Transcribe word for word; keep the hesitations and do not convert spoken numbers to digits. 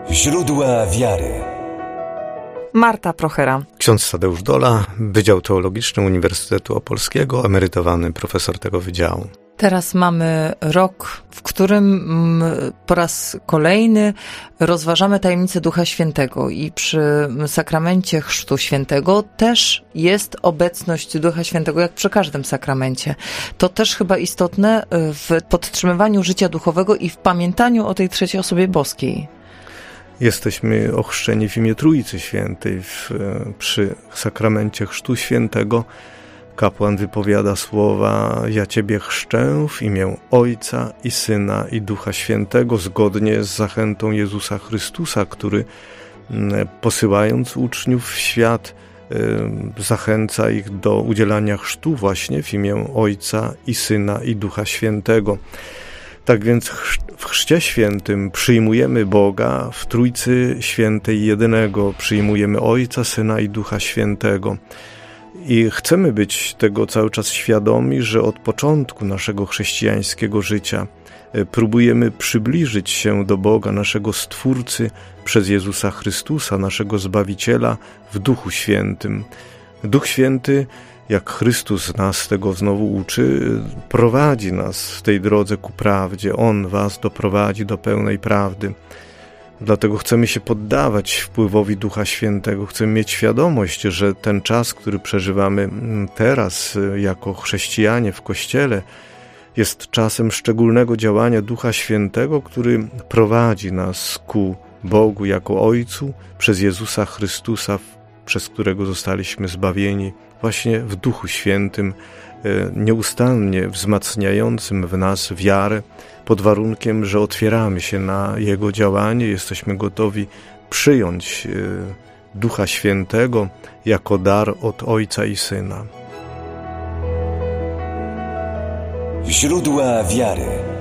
Źródła wiary. Marta Prochera. Ksiądz Tadeusz Dola, Wydział Teologiczny Uniwersytetu Opolskiego, emerytowany profesor tego wydziału. Teraz mamy rok, w którym po raz kolejny rozważamy tajemnicę Ducha Świętego i przy sakramencie Chrztu Świętego też jest obecność Ducha Świętego, jak przy każdym sakramencie. To też chyba istotne w podtrzymywaniu życia duchowego i w pamiętaniu o tej trzeciej osobie boskiej. Jesteśmy ochrzczeni w imię Trójcy Świętej. W, przy sakramencie Chrztu Świętego kapłan wypowiada słowa: ja Ciebie chrzczę w imię Ojca i Syna i Ducha Świętego, zgodnie z zachętą Jezusa Chrystusa, który posyłając uczniów w świat zachęca ich do udzielania chrztu właśnie w imię Ojca i Syna i Ducha Świętego. Tak więc w Chrzcie Świętym przyjmujemy Boga, w Trójcy Świętej jedynego przyjmujemy Ojca, Syna i Ducha Świętego. I chcemy być tego cały czas świadomi, że od początku naszego chrześcijańskiego życia próbujemy przybliżyć się do Boga, naszego Stwórcy, przez Jezusa Chrystusa, naszego Zbawiciela, w Duchu Świętym. Duch Święty, jak Chrystus nas tego znowu uczy, prowadzi nas w tej drodze ku prawdzie. On was doprowadzi do pełnej prawdy. Dlatego chcemy się poddawać wpływowi Ducha Świętego. Chcemy mieć świadomość, że ten czas, który przeżywamy teraz jako chrześcijanie w Kościele, jest czasem szczególnego działania Ducha Świętego, który prowadzi nas ku Bogu jako Ojcu przez Jezusa Chrystusa, przez którego zostaliśmy zbawieni, właśnie w Duchu Świętym, nieustannie wzmacniającym w nas wiarę, pod warunkiem, że otwieramy się na Jego działanie, jesteśmy gotowi przyjąć Ducha Świętego jako dar od Ojca i Syna. Źródła wiary.